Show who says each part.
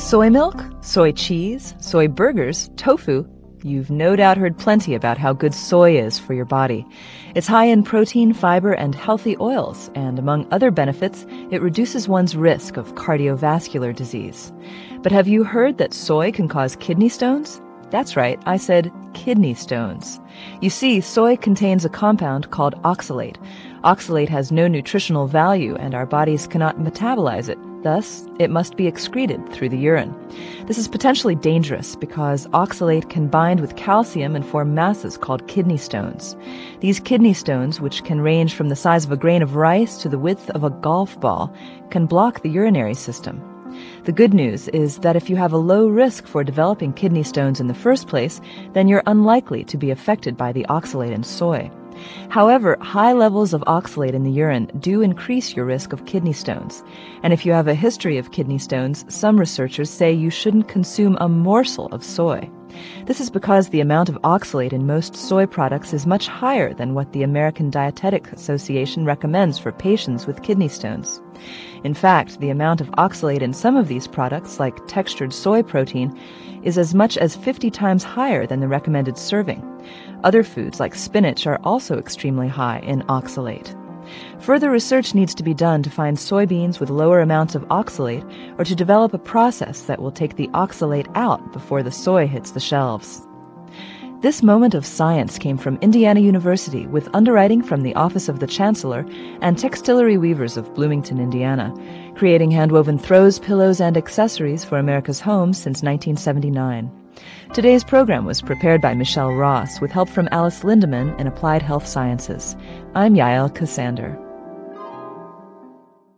Speaker 1: Soy milk, soy cheese, soy burgers, tofu. You've no doubt heard plenty about how good soy is for your body. It's high in protein, fiber, and healthy oils, and among other benefits, it reduces one's risk of cardiovascular disease. But have you heard that soy can cause kidney stones? That's right, I said kidney stones. You see, soy contains a compound called oxalate. Oxalate has no nutritional value, and our bodies cannot metabolize it. Thus, it must be excreted through the urine. This is potentially dangerous because oxalate can bind with calcium and form masses called kidney stones. These kidney stones, which can range from the size of a grain of rice to the width of a golf ball, can block the urinary system. The good news is that if you have a low risk for developing kidney stones in the first place, then you're unlikely to be affected by the oxalate in soy. However, high levels of oxalate in the urine do increase your risk of kidney stones. And if you have a history of kidney stones, some researchers say you shouldn't consume a morsel of soy. This is because the amount of oxalate in most soy products is much higher than what the American Dietetic Association recommends for patients with kidney stones. In fact, the amount of oxalate in some of these products, like textured soy protein, is as much as 50 times higher than the recommended serving. Other foods, like spinach, are also extremely high in oxalate. Further research needs to be done to find soybeans with lower amounts of oxalate or to develop a process that will take the oxalate out before the soy hits the shelves. This moment of science came from Indiana University with underwriting from the Office of the Chancellor and Textillery Weavers of Bloomington, Indiana, creating handwoven throws, pillows, and accessories for America's homes since 1979. Today's program was prepared by Michelle Ross with help from Alice Lindemann in Applied Health Sciences. I'm Yael Cassander.